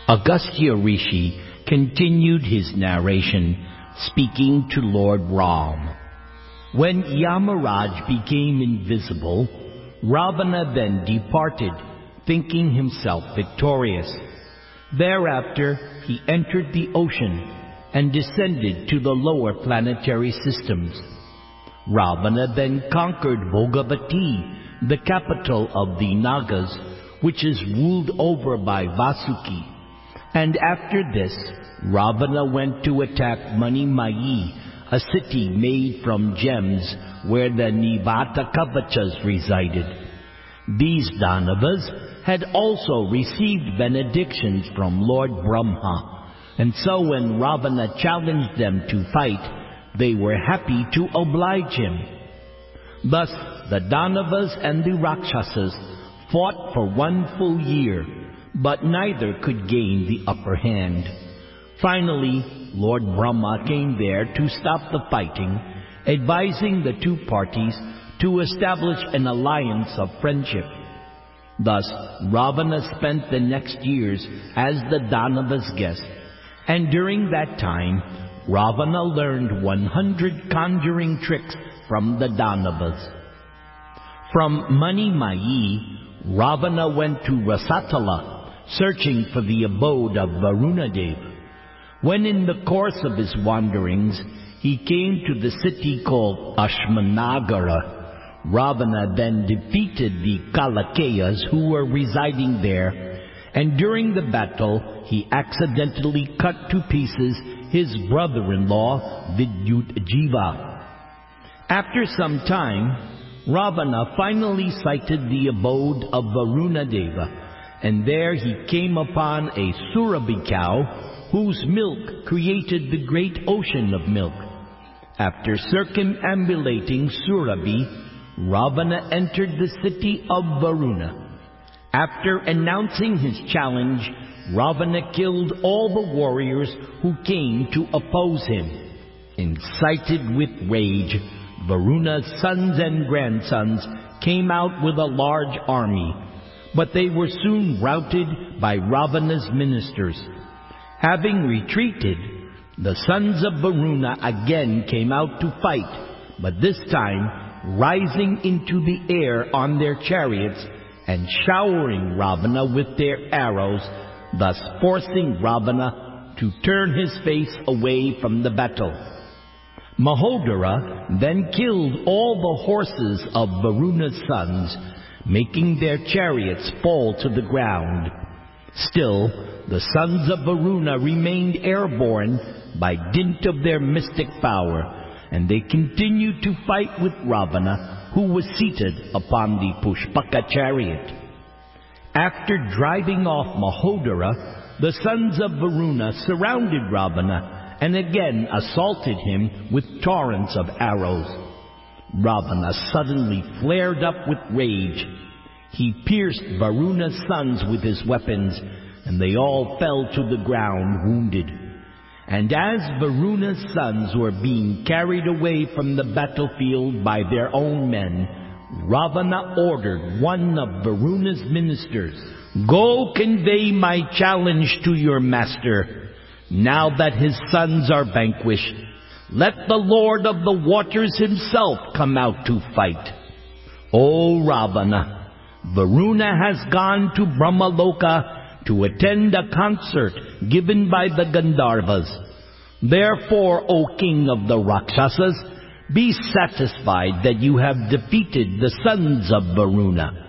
Agastya Rishi continued his narration, speaking to Lord Ram. When Yamaraj became invisible, Ravana then departed, thinking himself victorious. Thereafter he entered the ocean and descended to the lower planetary systems. Ravana then conquered Bhogavati, the capital of the Nagas, which is ruled over by Vasuki. And after this, Ravana went to attack Manimayi, a city made from gems where the Nivata Kavachas resided. These Danavas had also received benedictions from Lord Brahma, and so when Ravana challenged them to fight, they were happy to oblige him. Thus the Danavas and the Rakshasas fought for 1 full year, but neither could gain the upper hand. Finally, Lord Brahma came there to stop the fighting, advising the two parties to establish an alliance of friendship. Thus, Ravana spent the next years as the Danavas' guest, and during that time, Ravana learned 100 conjuring tricks from the Danavas. From Manimayi, Ravana went to Rasatala, searching for the abode of Varunadev. When in the course of his wanderings, he came to the city called Ashmanagara, Ravana then defeated the Kalakeyas who were residing there, and during the battle he accidentally cut to pieces his brother-in-law Vidyutjiva. After some time, Ravana finally sighted the abode of Varunadeva, and there he came upon a Surabhi cow whose milk created the great ocean of milk. After circumambulating Surabhi, Ravana entered the city of Varuna. After announcing his challenge, Ravana killed all the warriors who came to oppose him. Incited with rage, Varuna's sons and grandsons came out with a large army, but they were soon routed by Ravana's ministers. Having retreated, the sons of Varuna again came out to fight, but this time rising into the air on their chariots and showering Ravana with their arrows, thus forcing Ravana to turn his face away from the battle. Mahodara then killed all the horses of Varuna's sons, making their chariots fall to the ground. Still, the sons of Varuna remained airborne by dint of their mystic power, and they continued to fight with Ravana, who was seated upon the Pushpaka chariot. After driving off Mahodara, the sons of Varuna surrounded Ravana and again assaulted him with torrents of arrows. Ravana suddenly flared up with rage. He pierced Varuna's sons with his weapons, and they all fell to the ground wounded. And as Varuna's sons were being carried away from the battlefield by their own men, Ravana ordered one of Varuna's ministers, "Go convey my challenge to your master. Now that his sons are vanquished, let the Lord of the waters himself come out to fight." "O Ravana, Varuna has gone to Brahmaloka to attend a concert given by the Gandharvas. Therefore, O king of the Rakshasas, be satisfied that you have defeated the sons of Varuna.